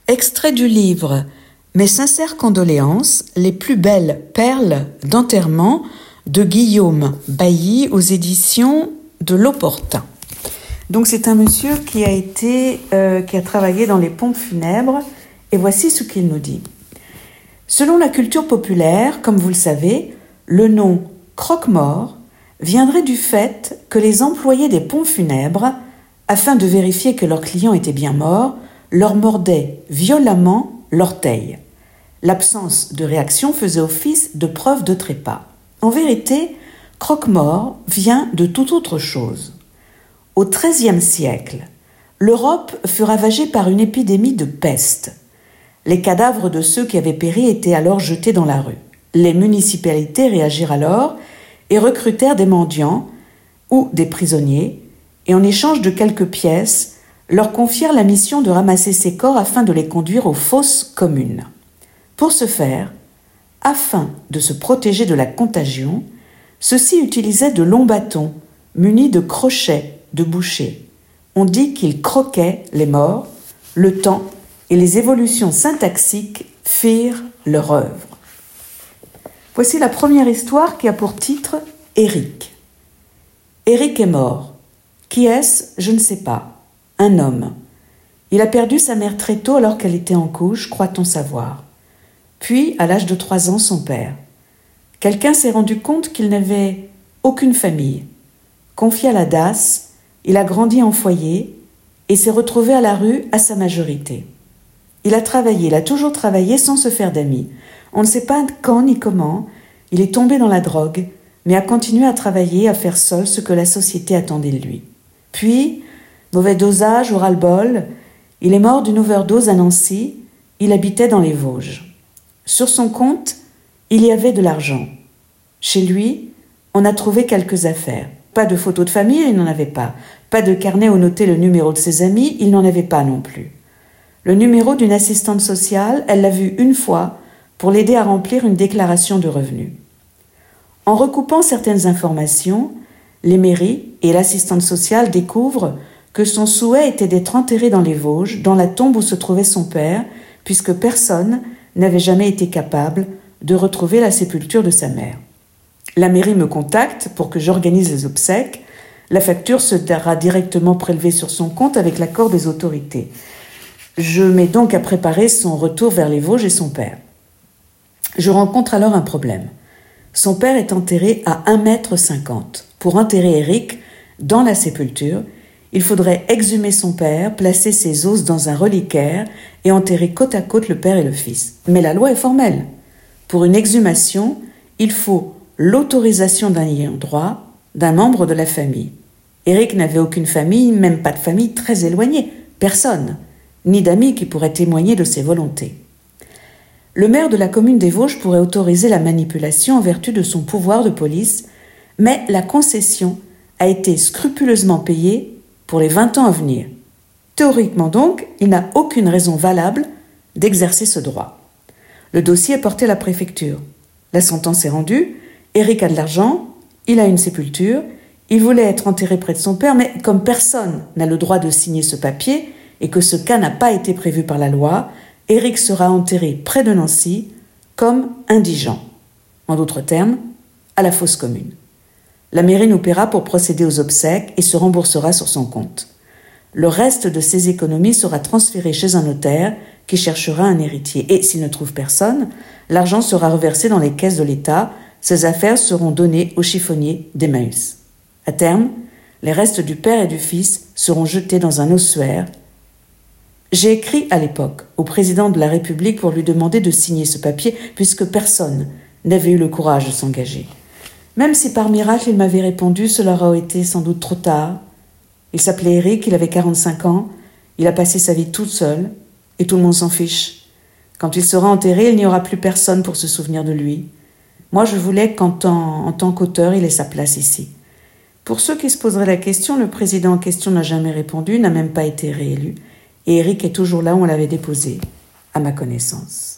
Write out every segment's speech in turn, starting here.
Extrait du livre « Mes sincères condoléances, les plus belles perles d'enterrement » de Guillaume Bailly aux éditions de L'Opportun. Donc c'est un monsieur qui a travaillé dans les pompes funèbres et voici ce qu'il nous dit. Selon la culture populaire, comme vous le savez, le nom croque-mort viendrait du fait que les employés des pompes funèbres, afin de vérifier que leur client était bien mort, leur mordaient violemment l'orteil. L'absence de réaction faisait office de preuve de trépas. En vérité, croque-mort vient de toute autre chose. Au XIIIe siècle, l'Europe fut ravagée par une épidémie de peste. Les cadavres de ceux qui avaient péri étaient alors jetés dans la rue. Les municipalités réagirent alors et recrutèrent des mendiants ou des prisonniers et en échange de quelques pièces, leur confièrent la mission de ramasser ces corps afin de les conduire aux fosses communes. Pour ce faire, afin de se protéger de la contagion, ceux-ci utilisaient de longs bâtons munis de crochets de boucher. On dit qu'ils croquaient les morts, le temps et les évolutions syntaxiques firent leur œuvre. Voici la première histoire qui a pour titre « Éric ». Éric est mort. Qui est-ce? Je ne sais pas. Un homme. Il a perdu sa mère très tôt alors qu'elle était en couche, croit-on savoir. Puis, à l'âge de 3 ans, son père. Quelqu'un s'est rendu compte qu'il n'avait aucune famille. Confié à la DAS, il a grandi en foyer et s'est retrouvé à la rue à sa majorité. Il a toujours travaillé sans se faire d'amis. On ne sait pas quand ni comment, il est tombé dans la drogue, mais a continué à travailler, à faire seul ce que la société attendait de lui. Puis, mauvais dosage au ras-le-bol, il est mort d'une overdose à Nancy, il habitait dans les Vosges. Sur son compte, il y avait de l'argent. Chez lui, on a trouvé quelques affaires. Pas de photos de famille, il n'en avait pas. Pas de carnet où noter le numéro de ses amis, il n'en avait pas non plus. Le numéro d'une assistante sociale, elle l'a vu une fois pour l'aider à remplir une déclaration de revenus. En recoupant certaines informations, les mairies et l'assistante sociale découvrent que son souhait était d'être enterré dans les Vosges, dans la tombe où se trouvait son père, puisque personne n'avait jamais été capable de retrouver la sépulture de sa mère. La mairie me contacte pour que j'organise les obsèques. La facture sera directement prélevée sur son compte avec l'accord des autorités. Je mets donc à préparer son retour vers les Vosges et son père. Je rencontre alors un problème. Son père est enterré à 1,50 m. Pour enterrer Éric dans la sépulture, il faudrait exhumer son père, placer ses os dans un reliquaire et enterrer côte à côte le père et le fils. Mais la loi est formelle. Pour une exhumation, il faut l'autorisation d'un ayant droit, d'un membre de la famille. Éric n'avait aucune famille, même pas de famille très éloignée, personne, ni d'amis qui pourraient témoigner de ses volontés. Le maire de la commune des Vosges pourrait autoriser la manipulation en vertu de son pouvoir de police, mais la concession a été scrupuleusement payée pour les 20 ans à venir. Théoriquement donc, il n'a aucune raison valable d'exercer ce droit. Le dossier est porté à la préfecture. La sentence est rendue, Éric a de l'argent, il a une sépulture, il voulait être enterré près de son père, mais comme personne n'a le droit de signer ce papier et que ce cas n'a pas été prévu par la loi, Éric sera enterré près de Nancy comme indigent. En d'autres termes, à la fosse commune. La mairie nous paiera pour procéder aux obsèques et se remboursera sur son compte. Le reste de ses économies sera transféré chez un notaire qui cherchera un héritier. Et s'il ne trouve personne, l'argent sera reversé dans les caisses de l'État. Ses affaires seront données aux chiffonniers d'Emmaüs. À terme, les restes du père et du fils seront jetés dans un ossuaire. J'ai écrit à l'époque au président de la République pour lui demander de signer ce papier puisque personne n'avait eu le courage de s'engager. Même si par miracle il m'avait répondu, cela aurait été sans doute trop tard. Il s'appelait Éric, il avait 45 ans, il a passé sa vie toute seule, et tout le monde s'en fiche. Quand il sera enterré, il n'y aura plus personne pour se souvenir de lui. Moi, je voulais qu'en tant qu'auteur, il ait sa place ici. Pour ceux qui se poseraient la question, le président en question n'a jamais répondu, n'a même pas été réélu, et Éric est toujours là où on l'avait déposé, à ma connaissance.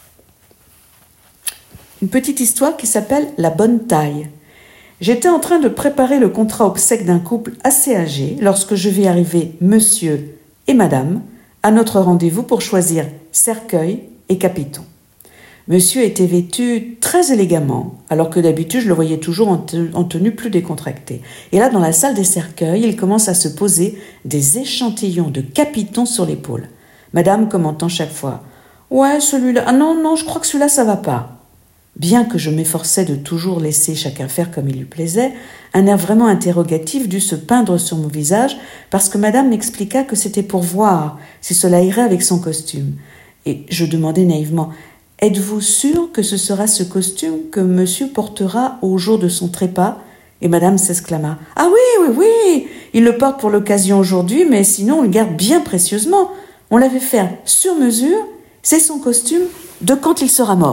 Une petite histoire qui s'appelle « La bonne taille ». J'étais en train de préparer le contrat obsèque d'un couple assez âgé lorsque je vis arriver monsieur et madame à notre rendez-vous pour choisir cercueil et capiton. Monsieur était vêtu très élégamment, alors que d'habitude je le voyais toujours en tenue plus décontractée. Et là, dans la salle des cercueils, il commence à se poser des échantillons de capitons sur l'épaule. Madame commentant chaque fois « Ouais, celui-là, ah non, je crois que celui-là, ça va pas ». Bien que je m'efforçais de toujours laisser chacun faire comme il lui plaisait, un air vraiment interrogatif dut se peindre sur mon visage parce que madame m'expliqua que c'était pour voir si cela irait avec son costume. Et je demandai naïvement « Êtes-vous sûr que ce sera ce costume que monsieur portera au jour de son trépas ?» Et madame s'exclama « Ah oui, il le porte pour l'occasion aujourd'hui, mais sinon on le garde bien précieusement. On l'avait fait sur mesure, c'est son costume de quand il sera mort. »